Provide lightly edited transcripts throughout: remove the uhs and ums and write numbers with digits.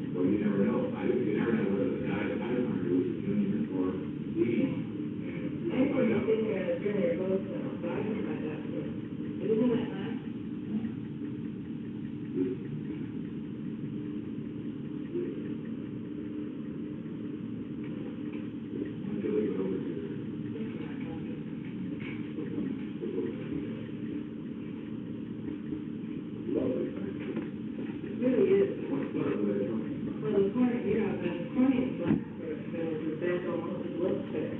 Well, you never know. You never know whether the guy was junior or leading. Everybody's sitting there at a junior both now, so I can find out too. Isn't that nice? Until they go over to lovely. It really is. Well, the corner, you know, the corner is black, the bed almost looks fair.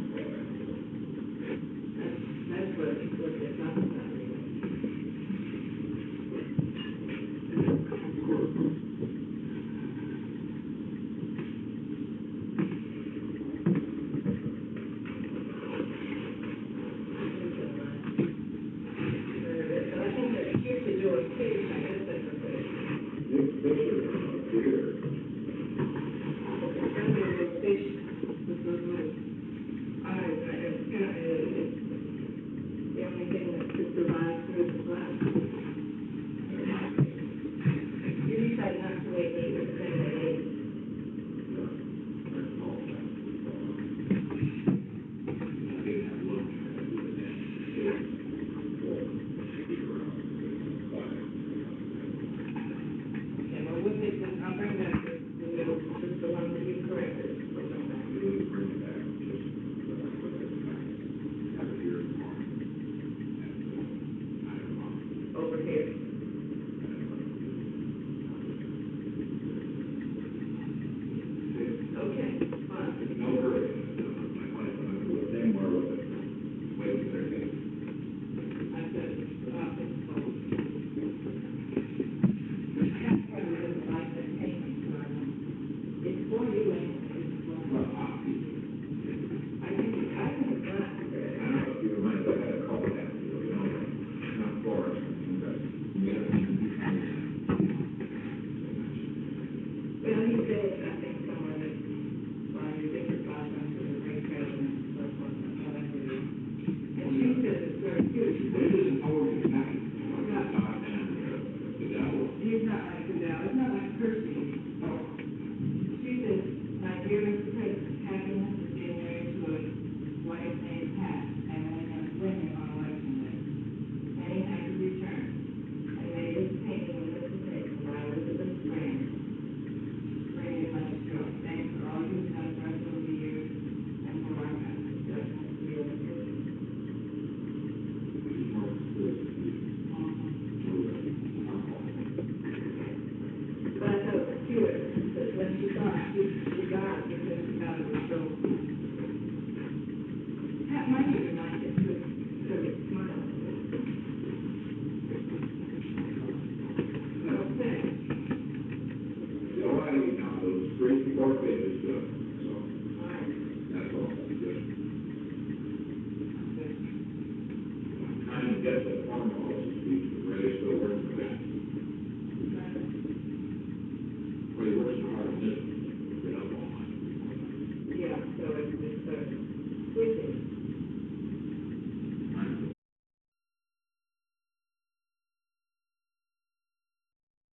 That's what they're talking about, really. But I think they're cute to do a case, I guess that's what they Next picture here. The only thing that could survive through the glass. You decide not to wait 8 or 10 days. Okay, well, we'll take this, I'll bring back just the one that you corrected. We'll bring back. Bring it back. Have it here tomorrow. Over here.